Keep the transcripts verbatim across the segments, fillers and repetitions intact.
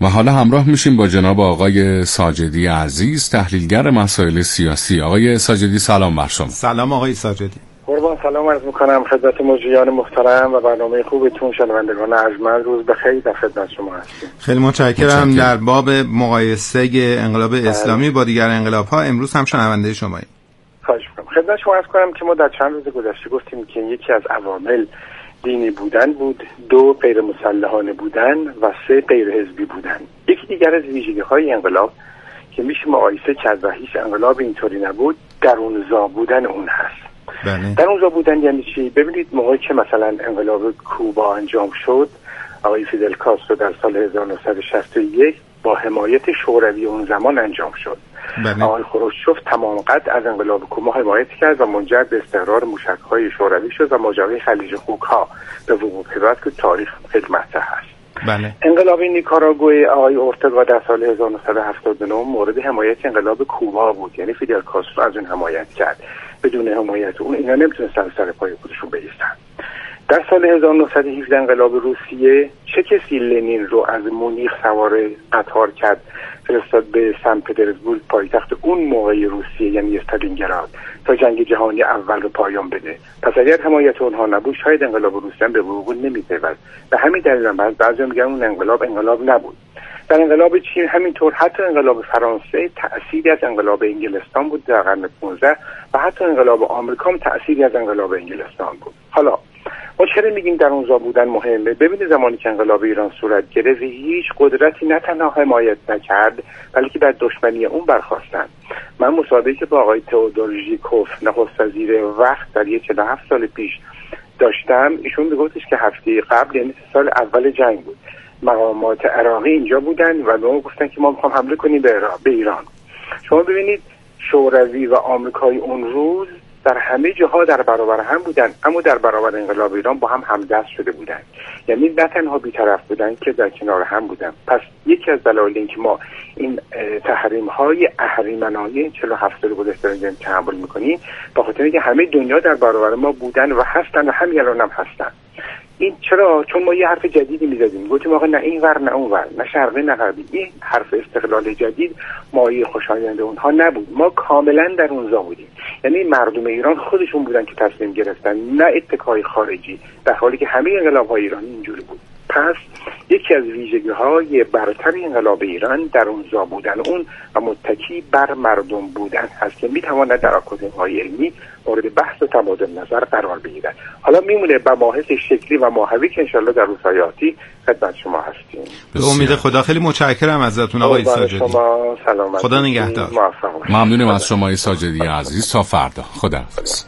و حالا همراه میشیم با جناب آقای ساجدی عزیز، تحلیلگر مسائل سیاسی. آقای ساجدی سلام بر شما. سلام آقای ساجدی. قربان سلام عرض میکنم خدمت مجریان محترم و برنامه خوبتون. شنوندگان ارجمند، روز بخیر، در خدمت شما هستیم. خیلی متشکرم. در باب مقایسه انقلاب اسلامی با دیگر انقلاب‌ها امروز هم شنونده شماییم. خواهش میکنم. خدمت شما عرض کنم که ما در چند روز گذشته گفتیم که یکی از عوامل دینی بودن بود، دو غیر مسلحانه بودن و سه غیر حزبی بودن. یکی دیگر از ویژگی‌های انقلاب که میشه مقایسه کرد و هیچ انقلاب اینطوری نبود، درونزا بودن اون هست. بله. درونزا بودن یعنی چی؟ ببینید موقعی که مثلا انقلاب کوبا انجام شد، آقای فیدل کاسترو در سال هزار و نهصد و شصت و یک با حمایت شوروی اون زمان انجام شد. بله. آقای خروشچوف تمام قد از انقلاب کوبا حمایت کرد و منجر به استقرار موشک‌های شوروی شد و ماجرای خلیج خوک‌ها به وقوع پیوست که تاریخ خیلی مطرح است. بله. انقلاب نیکاراگوئه آقای اورتگا در سال هزار و نهصد و هفتاد و نه مورد حمایت انقلاب کوبا بود، یعنی فیدل کاسترو از اون حمایت کرد. بدون حمایت اون اینا نمیتونستن سر پای خودشون بایستن. در سال هزار و نهصد و هفده انقلاب روسیه چه کسی لنین رو از مونیخ سوار قطار کرد فرستاد به سن پترزبورگ، پایتخت اون موقع روسیه یعنی استالینگراد، تا جنگ جهانی اول رو پایان بده. پس اگر حمایت اونها نبود شاید انقلاب روسیه به وقوع نمی‌پیوست. به همین دلیل هم بعضی میگن اون انقلاب انقلاب نبود. در انقلاب چین همینطور، حتی انقلاب فرانسه تأثیری از انقلاب انگلستان بود در قرن پانزده و حتی انقلاب آمریکا هم تأثیری از انقلاب انگلستان بود. حالا ما چرا میگیم درونزا بودن مهمه؟ ببینید زمانی که انقلاب ایران صورت گرفت هیچ قدرتی نه تنها حمایت نکرد بلکه بر دشمنی اون برخاستند. من مصاحبه‌ای که با آقای تئودور ژیکوف نخست وزیر وقت در یک چهل و هفت سال پیش داشتم، ایشون میگفتش که هفته قبل یعنی سال اول جنگ بود، مقامات عراقی اینجا بودن و به ما گفتن که ما میخوام حمله کنیم به ایران. شما ببینید شوروی و آمریکای اون روز در همه جاها در برابر هم بودن، اما در برابر انقلاب ایران با هم همدست شده بودن. یعنی نه تنها بی‌طرف بودن که در کنار هم بودن. پس یکی از دلایل این که ما این تحریم های اهریمنانه چهل و هفت سال گذشته رو تحمل میکنیم به خاطر اینکه همه دنیا در برابر ما بودن و هستن و همین الان هم هستن. این چرا؟ چون ما یه حرف جدیدی میزدیم، گفتیم آقا نه این ور نه اون ور، نه شرقی نه غربی. این حرف استقلال جدید مایه خوشایند اونها نبود، ما کاملا در اونجا بودیم. یعنی مردم ایران خودشون بودن که تصمیم گرفتن، نه اتکای خارجی، در حالی که همه انقلاب‌های ایرانی اینجوری بود. پس یکی از ویژگی‌های برتر انقلاب ایران در اونجا بودن اون و متکی بر مردم بودن هست که میتواند در آکادمی‌های علمی مورد بحث و تبادل نظر قرار بگیرد. حالا میمونه مباحث شکلی و ماهوی که انشالله در روزهای آتی خدمت شما هستیم. به امید خدا. خیلی متشکرم ازتون آقای ساجدی. شما سلامت. خدا نگهدار. ممنونم از شما ساجدی عزیز. تا فردا. خداحافظ.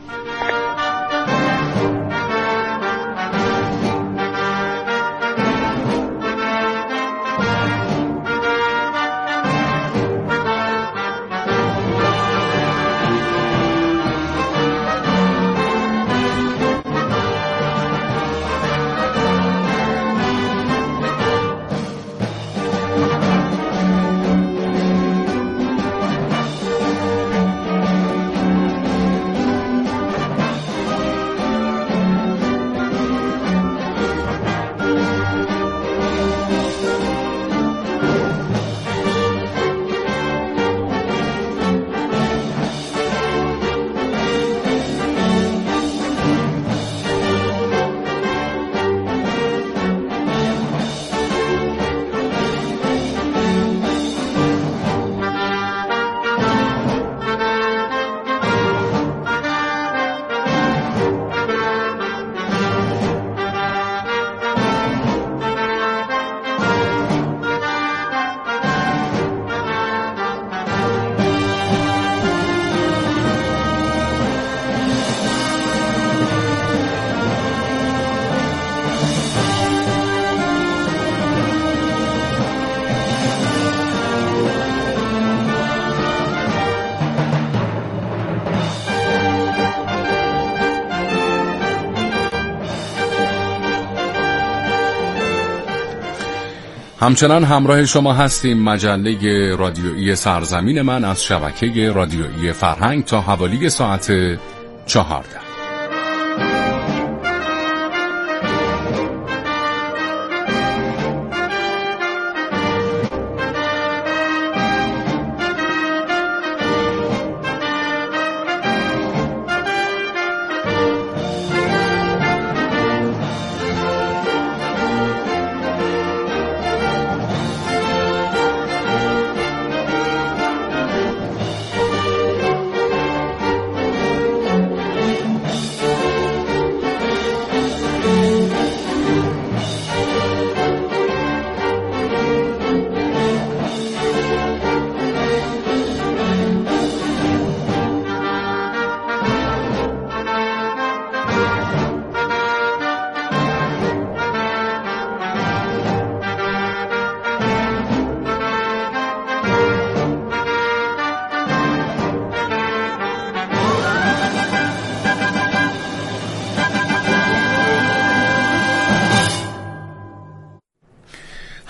همچنان همراه شما هستیم. مجله رادیویی سرزمین من از شبکه رادیویی فرهنگ تا حوالی ساعت چهارده.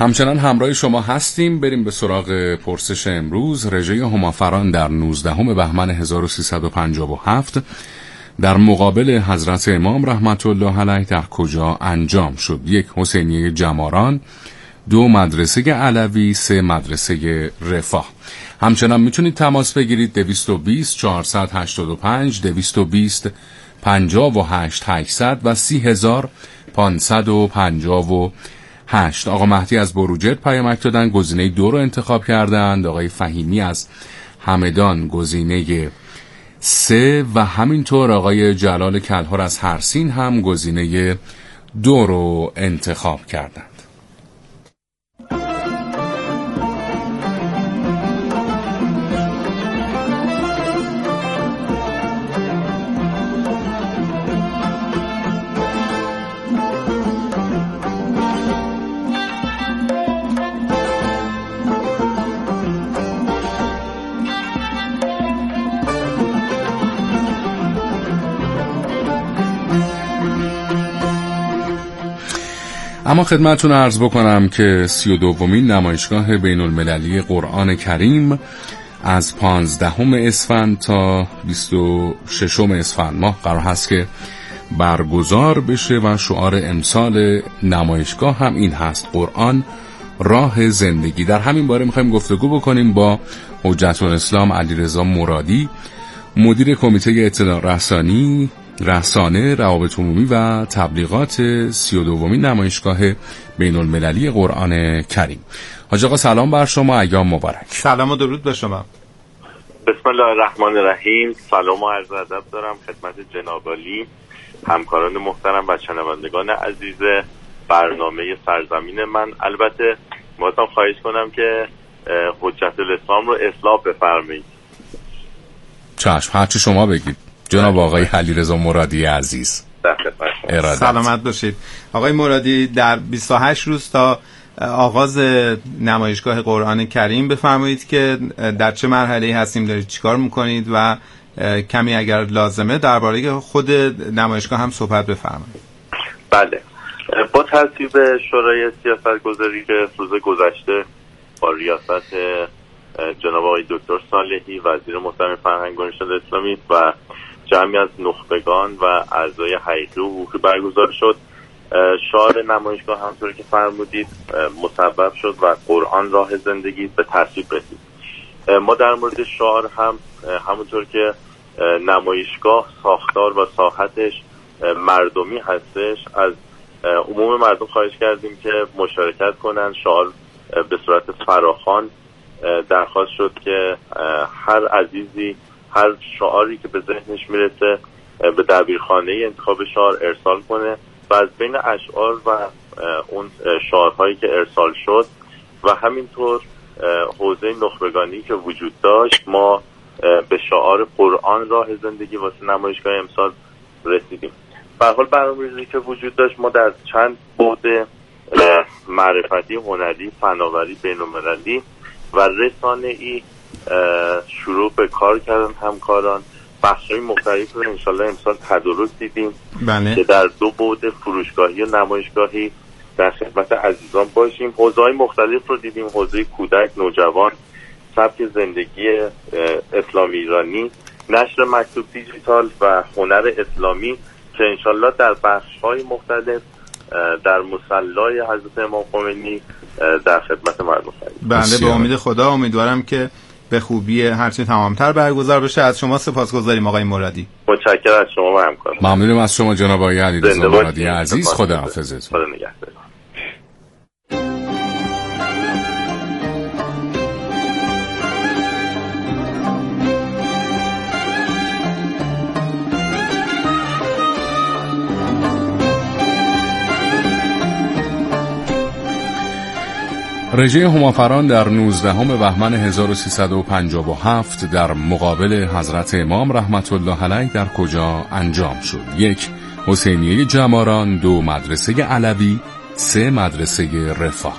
همچنان همراه شما هستیم. بریم به سراغ پرسش امروز. رژه همافران در نوزدهم بهمن هزار و سیصد و پنجاه و هفت در مقابل حضرت امام رحمت الله علیه در کجا انجام شد؟ یک، حسینیه جماران، دو، مدرسه علوی، سه، مدرسه رفاه. همچنان میتونید تماس بگیرید دویست و بیست چهارصد و هشتاد و پنج، دویست و بیست پنجاه و هشت هشتصد و سی هزار پانصد و پنجاه و هشت. آقا مهدی از بروجرد پیامک دادن، گزینه دو رو انتخاب کردند. آقای فهیمی از همدان گزینه سه و همینطور آقای جلال کلهر از هرسین هم گزینه دو رو انتخاب کردند. اما خدمتتون عرض بکنم که سی و دومین نمایشگاه بین المللی قرآن کریم از پانزدهم اسفند تا بیست و ششم اسفند ماه قرار هست که برگزار بشه و شعار امسال نمایشگاه هم این هست: قرآن راه زندگی. در همین باره میخوایم گفتگو بکنیم با حجت الاسلام علیرضا مرادی، مدیر کمیته اطلاع رسانی رسانه، روابط عمومی و تبلیغات سی و دومین نمایشگاه بین المللی قرآن کریم. حاج آقا سلام بر شما، ایام مبارک. سلام و درود به شما. بسم الله الرحمن الرحیم. سلام و عرض ادب دارم خدمت جناب عالی، همکاران محترم و شنوندگان عزیز برنامه سرزمین من. البته می‌خواستم خواهش کنم که حجت الاسلام رو اصلاح بفرمایید. چشم، هرچی شما بگید جناب آقای علیرضا مرادی عزیز. سلامت باشید. آقای مرادی، در بیست و هشت روز تا آغاز نمایشگاه قرآن کریم بفرمایید که در چه مرحله‌ای هستیم، دارید چیکار میکنید و کمی اگر لازمه درباره خود نمایشگاه هم صحبت بفرمایید. بله، با ترتیب شورای سیاستگذاری که روز گذشته با ریاست جناب آقای دکتر صالحی وزیر محترم فرهنگ و ارشاد اسلامی و جمعی از نخبگان و اعضای حقیقی و حقوقی برگزار شد. شعار نمایشگاه همونطور که فرمودید مسبب شد و قرآن راه زندگی به تصویب رسید. ما در مورد شعار هم همونطور که نمایشگاه ساختار و ساحتش مردمی هستش، از عموم مردم خواهش کردیم که مشارکت کنن. شعار به صورت فراخوان درخواست شد که هر عزیزی هر شعاری که به ذهنش میرسه به دبیرخانه انتخاب شعار ارسال کنه و از بین اشعار و اون شعارهایی که ارسال شد و همینطور حوزه نخبگانی که وجود داشت، ما به شعار قرآن راه زندگی واسه نمایشگاه امسال رسیدیم. به هر حال برنامه‌ریزی که وجود داشت، ما در چند بعد معرفتی، هنری، فناوری، بین‌المللی و رسانه‌ای شروع به کار کردن همکاران. بخش‌های مختلف رو انشالله امسال تدارک دیدیم بله. که در دو بعد فروشگاهی و نمایشگاهی در خدمت عزیزان باشیم. حوزه‌های مختلف رو دیدیم: حوزه کودک، نوجوان، سبک زندگی اسلامی ایرانی، نشر مکتوب دیجیتال و هنر اسلامی که انشالله در بخش‌های مختلف در مصلی حضرت امام خمینی در خدمت مردم خواهیم. بله، به امید خدا امیدوارم که به خوبی هرچی تمامتر برگزار بشه. از شما سپاسگزاریم آقای مرادی. متشکرم از شما و همکاران. ممنونم از شما جناب آقای علیرضا مرادی عزیز. خداحافظتون. خدا نگهدار. رژه همافران در نوزدهم بهمن هزار و سیصد و پنجاه و هفت در مقابل حضرت امام رحمت الله علیه در کجا انجام شد؟ یک، حسینیه جماران، دو، مدرسه علوی، سه، مدرسه رفاه.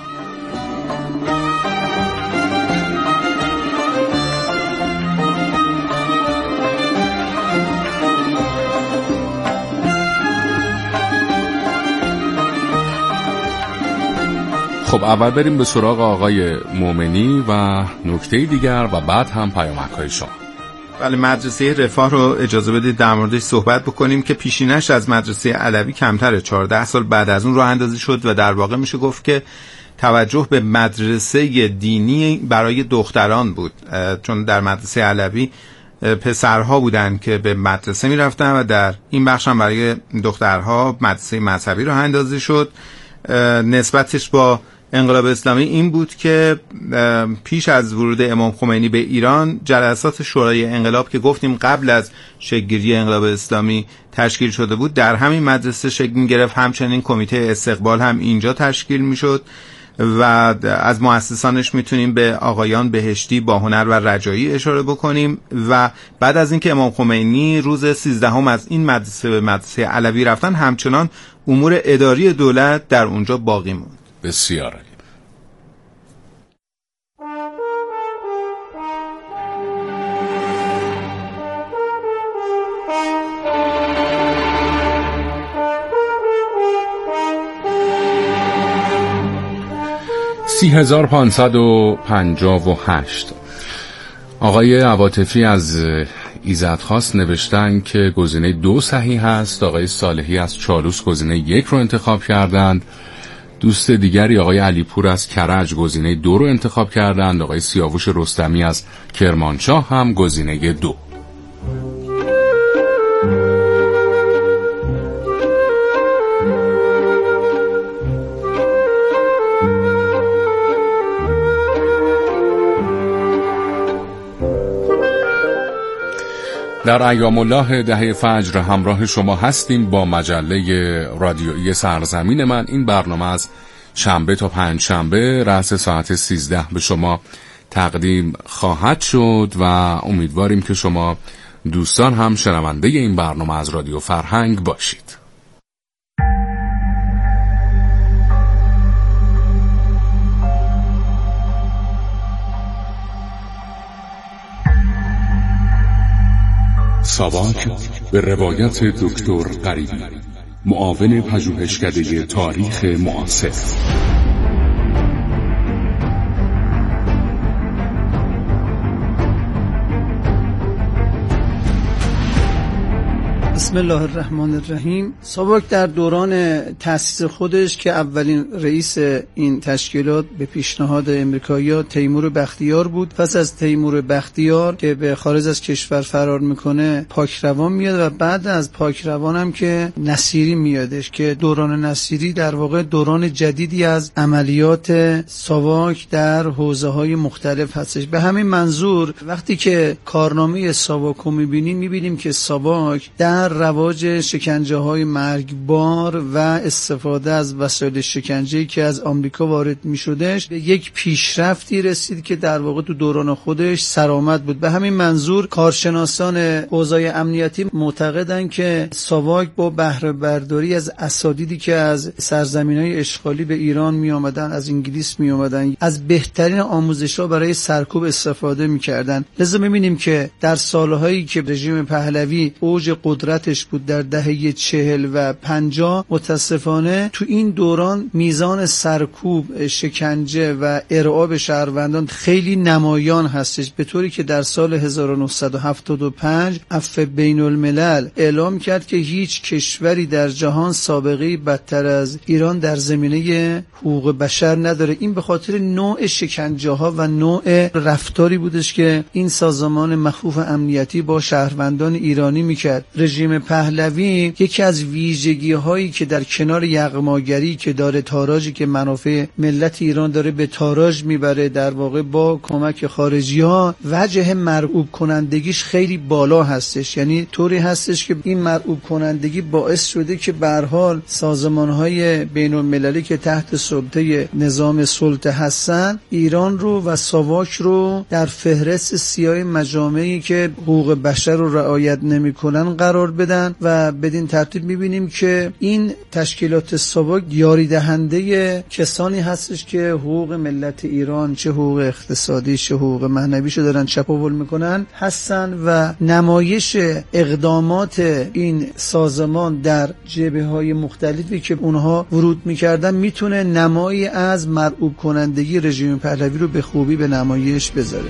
خب اول بریم به سراغ آقای مومنی و نکته دیگر و بعد هم پیامک‌های شما. بله، مدرسه رفاه رو اجازه بدید در موردش صحبت بکنیم که پیشینش از مدرسه علوی کمتره، چهارده سال بعد از اون راه اندازی شد و در واقع میشه گفت که توجه به مدرسه دینی برای دختران بود، چون در مدرسه علوی پسرها بودن که به مدرسه میرفتن و در این بخش هم برای دخترها مدرسه مذهبی راه اندازی شد. نسبتش با انقلاب اسلامی این بود که پیش از ورود امام خمینی به ایران جلسات شورای انقلاب که گفتیم قبل از شکل‌گیری انقلاب اسلامی تشکیل شده بود در همین مدرسه شکل می‌گرفت. همچنین کمیته استقبال هم اینجا تشکیل می‌شد و از مؤسسانش میتونیم به آقایان بهشتی با هنر و رجایی اشاره بکنیم. و بعد از اینکه امام خمینی روز سیزدهم از این مدرسه به مدرسه علوی رفتن، همچنان امور اداری دولت در اونجا باقی موند. بسیار عالی. سی هزار پانصد و پنجاه و هشت. آقای عواطفی از ایزدخواست نوشتن که گزینه دو صحیح است. آقای صالحی از چالوس گزینه یک رو انتخاب کردند. دوست دیگری آقای علیپور از کرج گزینه دو رو انتخاب کردند. آقای سیاوش رستمی از کرمانشاه هم گزینه دو. در ایام الله دهه فجر همراه شما هستیم با مجله رادیویی سرزمین من. این برنامه از شنبه تا پنج شنبه رأس ساعت سیزده به شما تقدیم خواهد شد و امیدواریم که شما دوستان هم شنونده این برنامه از رادیو فرهنگ باشید. ساواک به روایت دکتر غریبی، معاون پژوهشکده تاریخ معاصر. بسم الله الرحمن الرحیم. ساواک در دوران تأسیس خودش که اولین رئیس این تشکیلات به پیشنهاد امریکایی‌ها تیمور بختیار بود، پس از تیمور بختیار که به خارج از کشور فرار میکنه پاکروان میاد و بعد از پاکروان هم که نصیری میادش که دوران نصیری در واقع دوران جدیدی از عملیات ساواک در حوزه‌های مختلف هستش. به همین منظور وقتی که کارنامه ساواک رو میبینیم میبینیم که ساواک در رواج شکنجه های مرگبار و استفاده از وسایل شکنجه‌ای که از آمریکا وارد می شدش به یک پیشرفتی رسید که در واقع تو دوران خودش سرآمد بود. به همین منظور کارشناسان حوزه امنیتی معتقدند که ساواک با بهره برداری از اساتیدی که از سرزمین‌های اشغالی به ایران می آمدن، از انگلیس می آمدن، از بهترین آموزش‌ها برای سرکوب استفاده می‌کردند. لذا می‌بینیم که در سال‌هایی که رژیم پهلوی اوج قدرت بود در دهه چهل و پنجاه، متاسفانه تو این دوران میزان سرکوب، شکنجه و ارعاب شهروندان خیلی نمایان هستش، به طوری که در سال هزار و نهصد و هفتاد و پنج عفو بین الملل اعلام کرد که هیچ کشوری در جهان سابقه بدتر از ایران در زمینه حقوق بشر نداره. این به خاطر نوع شکنجه ها و نوع رفتاری بودش که این سازمان مخوف امنیتی با شهروندان ایرانی میکرد. رژیم پهلوی یکی از ویژگی هایی که در کنار یغماگری که داره، تاراجی که منافع ملت ایران داره به تاراج میبره، در واقع با کمک خارجی ها وجه مرعوب کنندگیش خیلی بالا هستش. یعنی طوری هستش که این مرعوب کنندگی باعث شده که به هر حال سازمان های بین المللی که تحت سلطه نظام سلطه هستن ایران رو و ساواک رو در فهرست سیاه مجامعی که حقوق بشر رو رعایت نمیکنن قرار بده بدن و بدین ترتیب میبینیم که این تشکیلات ساواک یاری دهنده کسانی هستش که حقوق ملت ایران، چه حقوق اقتصادی چه حقوق معنویشو دارن چپاول میکنن هستن و نمایش اقدامات این سازمان در جبهه‌های مختلفی که اونها ورود میکردن میتونه نمایی از مرعوب کنندگی رژیم پهلوی رو به خوبی به نمایش بذاره.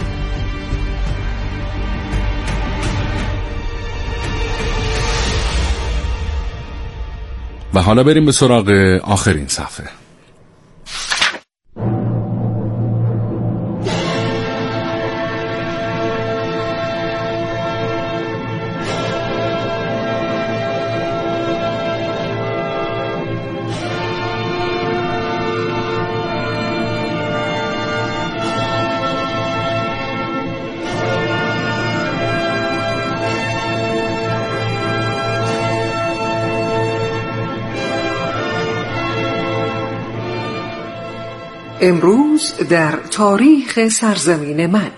و حالا بریم به سراغ آخرین صفحه. امروز در تاریخ سرزمین من.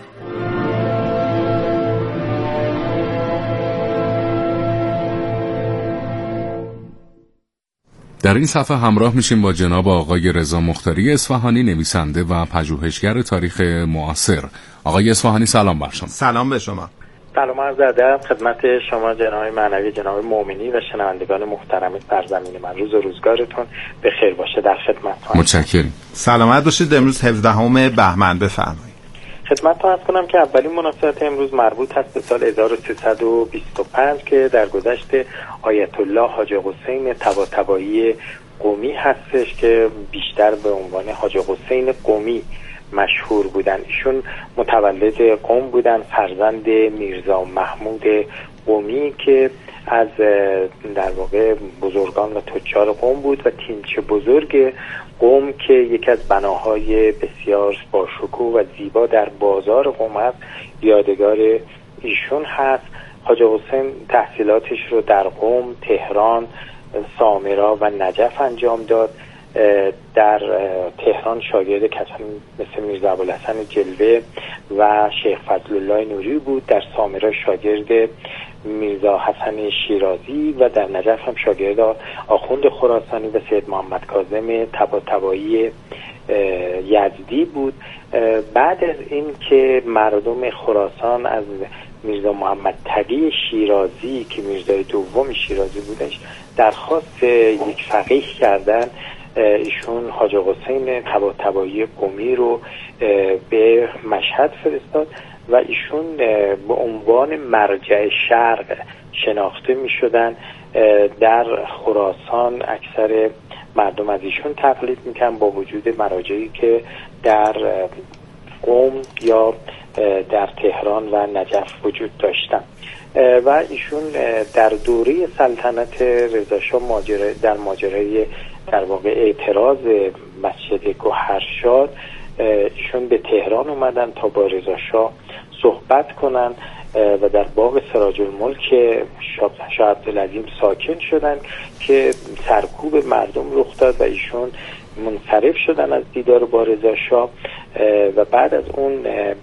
در این صفحه همراه میشیم با جناب آقای رضا مختاری اصفهانی، نویسنده و پژوهشگر تاریخ معاصر. آقای اصفهانی سلام بر شما. سلام به شما. سلام عرض ادب خدمت شما جناب معنوی، جناب مومنی و شنوندگان محترم سرزمین من. روز و روزگارتون به خیر باشه. در خدمتتون. متشکرم. سلامت باشید. امروز هفدهم بهمن، بفرمایید. خدمتتون عرض کنم که اولین مناسبت امروز مربوط هست به سال هزار و سیصد و بیست و پنج که در گذشته آیت الله حاجی حسین طباطبایی قمی هستش که بیشتر به عنوان حاجی حسین قمی مشهور بودن. ایشون متولد قم بودن، فرزند میرزا محمود قمی که از در واقع بزرگان و تجار قم بود و تینچه بزرگ قم که یکی از بناهای بسیار باشکوه و زیبا در بازار قم هست یادگار ایشون هست. حاجی حسین تحصیلاتش رو در قم، تهران، سامرا و نجف انجام داد. در تهران شاگرد کسانی مثل میرزا ابوالحسن جلوه و شیخ فضلالله نوری بود. در سامرا شاگرد میرزا حسن شیرازی و در نجف هم شاگرد آخوند خراسانی و سید محمد کاظم طباطبایی یزدی بود. بعد از این که مردم خراسان از میرزا محمد تقی شیرازی که میرزای دوم شیرازی بودش درخواست یک فقیه کردن، ایشون حاجی حسین طباطبایی قمی رو به مشهد فرستاد و ایشون به عنوان مرجع شرق شناخته می شدن. در خراسان اکثر مردم از ایشون تقلید میکنن با وجود مراجعی که در قم یا در تهران و نجف وجود داشتن. و ایشون در دوره سلطنت رضاشاه ماجرا در ماجرای در واقع اعتراض مسجد گوهرشاد ایشون به تهران اومدن تا با رضاشاه صحبت کنن و در باغ سراج الملک شاه عبدالعظیم ساکن شدن که سرکوب مردم رخ داد و ایشون منصرف شدن از دیدار با رضاشاه و بعد از اون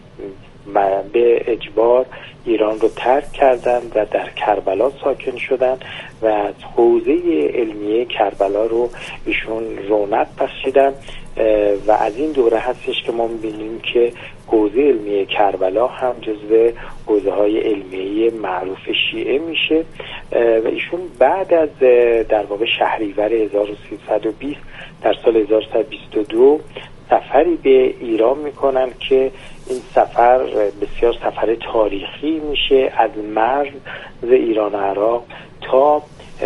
به اجبار ایران رو ترک کردن و در کربلا ساکن شدن و از حوزه علمیه کربلا رو ایشون رونق بخشیدن و از این دوره هستش که ما می‌بینیم که حوزه علمیه کربلا هم جزو حوزه های علمیه معروف شیعه میشه و ایشون بعد از در واقع شهریور هزار و سیصد و بیست در سال هزار و سیصد و بیست و دو سفری به ایران میکنن که این سفر بسیار سفر تاریخی میشه. از مرز ایران و عراق تا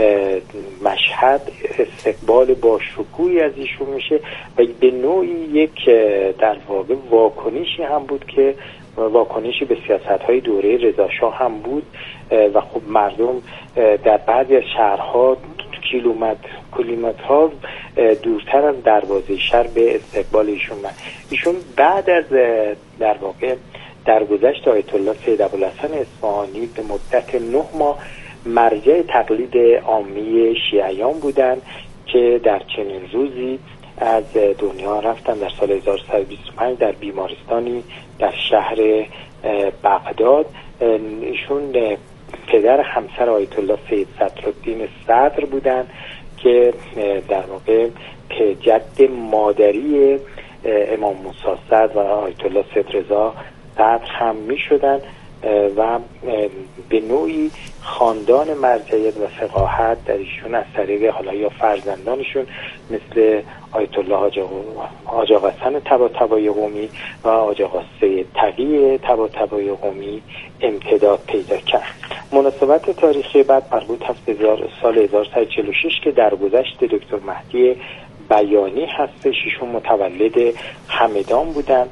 مشهد استقبال با شکوهی از ایشون میشه و به نوعی یک در واقع واکنشی هم بود که واکنشی به سیاست‌های دوره رضاشاه هم بود و خب مردم در بعضی از شهرها کیلومتر کیلومترها دورتر از دروازه شهر به استقبال ایشون من. ایشون بعد از در واقع درگذشت آیت الله سید ابوالحسن اصفهانی به مدت نه ماه مرجع تقلید عامی شیعیان بودند که در چنین روزی از دنیا رفتن در سال هزار و سیصد و بیست و پنج در بیمارستانی در شهر بغداد. ایشون پدر همسر آیت الله سید صدرالدین صدر بودند که در واقع جد مادری امام موسی صدر و آیت الله سید رضا صدر هم می شدن و به نوعی خاندان مرجعیت و فقاهت در ایشون از طریق حالا یا فرزندانشون مثل آیت الله حاج آقا حسن طباطبایی قمی و حاج آقا سید تقی طباطبایی قمی امتداد پیدا کرد. مناسبت تاریخی بعد مربوط هست به سال هزار و سیصد و چهل و شش که درگذشت دکتر مهدی بیانی هستش. ایشون متولد همدان بودن.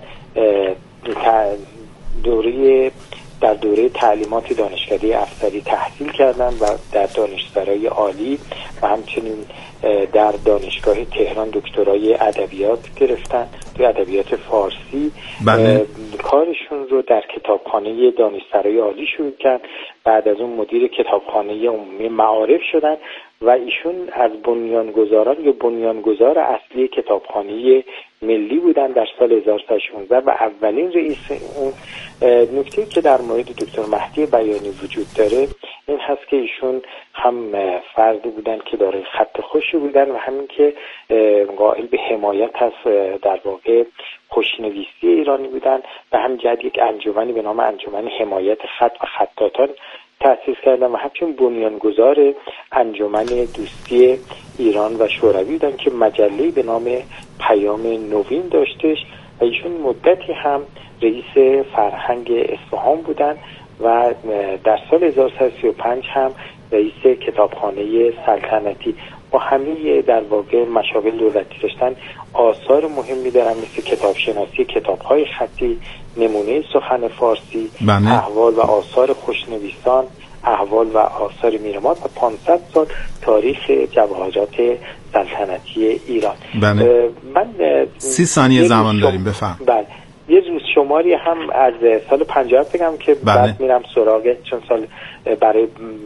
دوره در دوره تعلیمات دانشکده افسری تحصیل کردند و در دانشسرای عالی و همچنین در دانشگاه تهران دکترای ادبیات گرفتن، توی ادبیات فارسی. بله. کارشون رو در کتابخانه دانشسرای عالی شروع کرد. بعد از اون مدیر کتابخانه عمومی معارف شدن و ایشون از بنیانگذاران یا بنیانگذار اصلی کتابخانه ملی بودن در سال هزار و سیصد و شانزده و اولین رئیس اون. نکته که در مورد دکتر مهدی بیانی وجود داره این هست که ایشون هم فردی بودن که دارای خط خوشی بودن و همین که قائل به حمایت هست در واقع خوشنویسی ایرانی بودن و هم جد یک انجمنی به نام انجمن حمایت خط و خطاطان تأسیس کردن و همچنین بنیانگذار انجمن دوستی ایران و شوروی بودن که مجله‌ای به نام پیام نوین داشتش و ایشون مدتی هم رئیس فرهنگ اصفهان بودن و در سال هزار و سیصد و سی و پنج هم رئیس کتابخانه سلطنتی. با همه در واقع مشاغل دولتی داشتن. آثار مهمی دارن مثل کتاب شناسی کتاب‌های خطی، نمونه سخن فارسی، بله. احوال و آثار خوشنویسان، احوال و آثار میرماد و پانصد سال تاریخ جواهرات سلطنتی ایران. بله. من سی ثانیه زمان داریم، بفهم. بله. یه روز شماری هم از سال پنجاه بگم که بله. بعد میرم سراغ، چون سال برای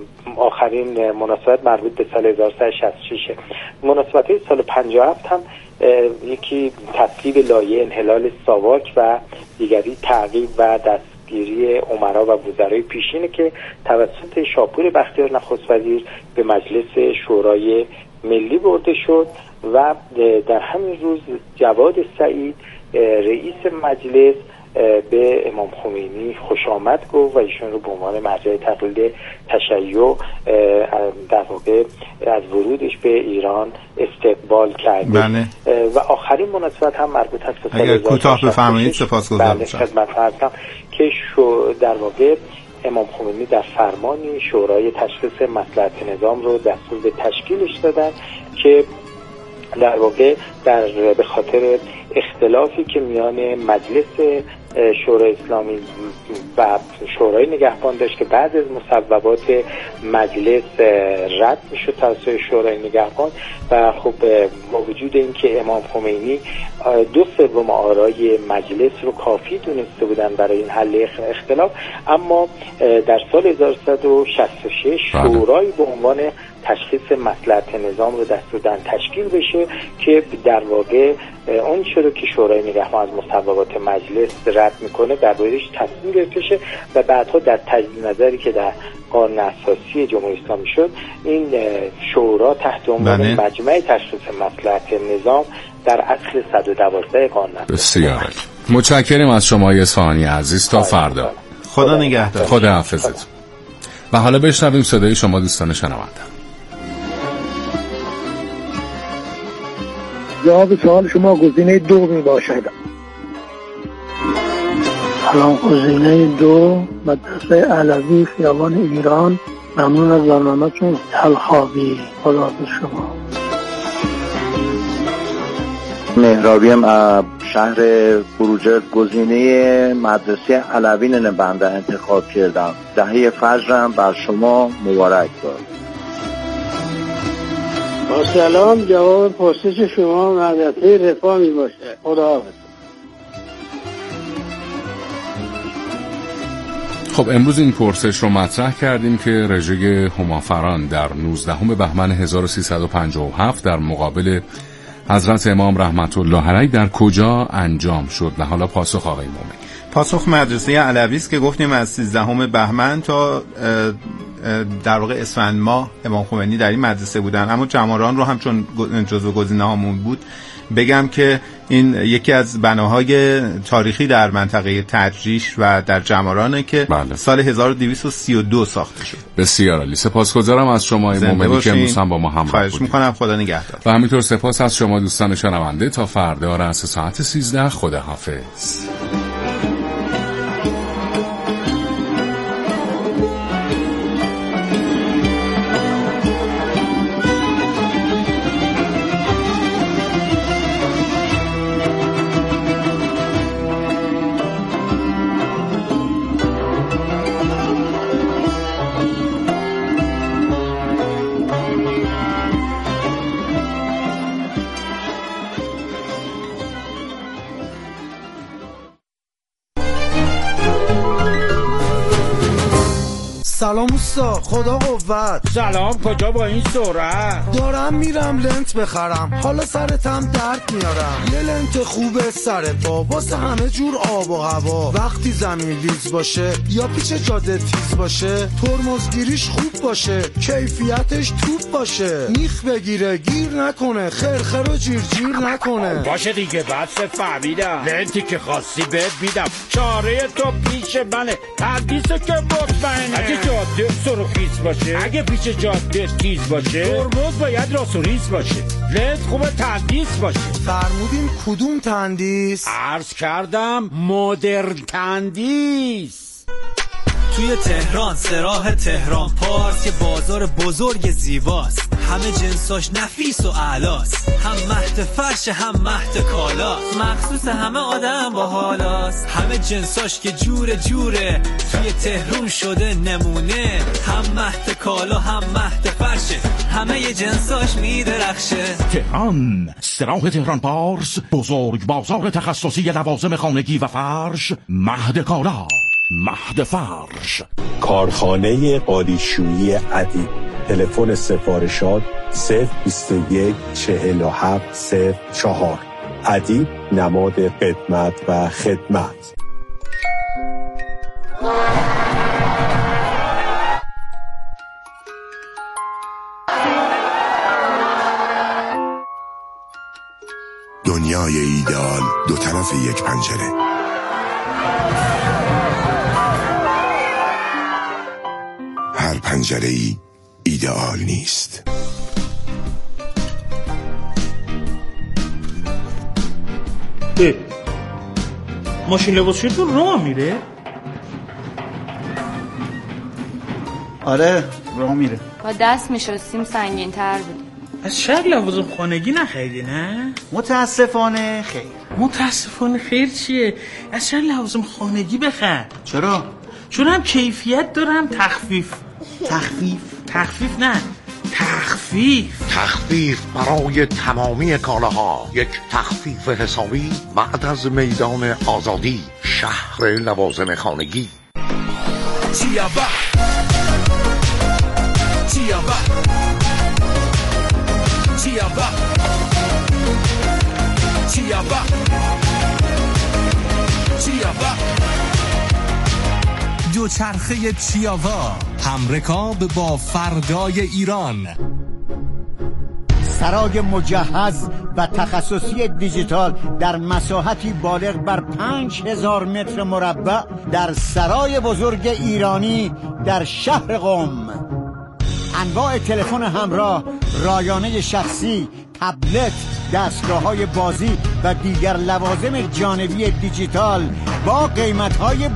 آخرین مناسبت مربوط به سال هزار و سیصد و شصت و شش مناسبت سال پنجاه و هفت هم یکی تصویب لایحه انحلال ساواک و دیگری تعقیب و دستگیری امرا و وزرای پیشینه که توسط شاپور بختیار نخست وزیر به مجلس شورای ملی برده شد و در همین روز جواد سعید رئیس مجلس به امام خمینی خوش آمد گفت و ایشون رو به عنوان مرجع تقلید تشیع در واقع از ورودش به ایران استقبال کرد. بله. و آخرین مناسبت هم مربوط هست به اگر کوتاه بفرمایید سپاسگزارم. بله خدمت هستم که شو در واقع امام خمینی در فرمانی شورای تشخیص مصلحت نظام رو دستور به تشکیلش دادن که در واقع در به خاطر اختلافی که میان مجلس شورای اسلامی و شورای نگهبان داشت که بعد از مصوبات مجلس رد میشد توسط شورای نگهبان و خب با وجود اینکه امام خمینی دو سوم آرای مجلس رو کافی دونسته بودن برای این حل اختلاف، اما در سال هزار و سیصد و شصت و شش شورای به عنوان تشخیص مصلحت نظام رو دستور دادن تشکیل بشه که در واقع اون چرا که شورای نگهبان از مصوبات مجلس رد میکنه در موردش تصمیم گرفته شه و بعدها در تجدید نظری که در قانون اساسی جمهوری اسلامی شد این شورا تحت عنوان مجمع تشخیص مصلحت نظام در اصل صد و دوازده قانون اساسی. بسیار متشکرم از شما اصفهانی عزیز. تا فردا. خدا نگهدار. خدا حافظت. و حالا بشنویم صدای شما دوستان شنونده. جواب سوال شما گزینه دو می باشد. سلام، گزینه دو مدرسه علوی خیابان ایران. ممنون از برنامه‌تون. الخوابی. خدا به شما. مهرابیم شهر بروجرد. گزینه مدرسه علوی بنده انتخاب کردم. دهه فجرم بر شما مبارک باد. با سلام، جواب پرسش شما مدرسه رفاه می باشه. خدا حافظ. خب امروز این پرسش رو مطرح کردیم که رژه همافران در نوزدهم بهمن هزار و سیصد و پنجاه و هفت در مقابل حضرت امام رحمت الله علیه در کجا انجام شد و حالا پاسخ آقای مومنی. پاسخ مدرسه علوی است که گفتیم از سیزدهم بهمن تا در واقع اسفند ماه امام خمینی در این مدرسه بودن. اما جماران رو هم چون جزو گزینه‌هامون بود بگم که این یکی از بناهای تاریخی در منطقه تجریش و در جمارانه که بله. سال هزار و دویست و سی و دو ساخته شد. بسیار عالی، سپاسگزارم از شما مومنی که امروز هم با ما همراه بودید. خواهش می‌کنم، خدا نگهدار. و همینطور سپاس از شما دوستان شنونده. تا فردا رأس ساعت سیزده، خداحافظ. سلام اوستا، خدا قوت. سلام، کجا با این سرعت؟ دارم میرم لنت بخرم، حالا سرتم درد میارم. یه لنت خوبه سر پا واسه همه جور آب و هوا. وقتی زمین لیز باشه یا پیچ جاده تیز باشه، ترمزگیریش خوب باشه، کیفیتش توپ باشه، میخ بگیره گیر نکنه، خرخر و جیر جیر نکنه. باشه دیگه، بس فهمیدم. لنتی که خاصی بهت میدم، چاره تو پیش منه، تردیسه که مطمئنه. اگه جاده سرخیز باشه، اگه پیچ جاده تیز باشه، ترمز باید راست و ریز باشه، لنت خوبه تندیس باشه. فرمودین کدوم تندیس؟ عرض کردم مدرن تندیس. توی تهران، سراح تهران پارس، یه بازار بزرگ زیباست، همه جنساش نفیس و اعلاست، هم مهد فرش هم مهد کالاست، مخصوص همه آدم با حالاست، همه جنساش که جور جوره، توی تهران شده نمونه، هم مهد کالا هم مهد فرشه، همه ی جنساش میدرخشه. تهران، سراح تهران پارس، بزرگ بازار تخصصی لوازم خانگی و فرش، مهد کالا، مهد فرش. کارخانه قالیشویی عدی. تلفن سفارشات صفر بیست و یک چهل و هفت صفر چهار. عدی، نماد قدمت و خدمت. دنیای ایدئال دو طرف یک پنجره. هر پنجره ای ایدئال نیست. اه. ماشین لباسشویی راه میره؟ آره راه میره. با دست میشستیم سنگین تر بود. از شهر لوازم خانگی نخریدی نه؟ متاسفانه خیر. متاسفانه خیر چیه؟ از شهر لوازم خانگی بخر. چرا؟ چون هم کیفیت دارم تخفیف. تخفیف؟ تخفیف نه، تخفیف. تخفیف برای تمامی کالاها. یک تخفیف حسابی بعد از میدان آزادی، شهر لوازم خانگی. چیابا چیابا چیابا چیابا چیابا دوچرخه چیاوا، همرکاب با فردای ایران. سرای مجهز و تخصصی دیجیتال در مساحتی بالغ بر پنج هزار متر مربع در سرای بزرگ ایرانی در شهر قم. انواع تلفن همراه، رایانه شخصی، تبلت، دستگاه‌های بازی و دیگر لوازم جانبی دیجیتال با قیمت‌های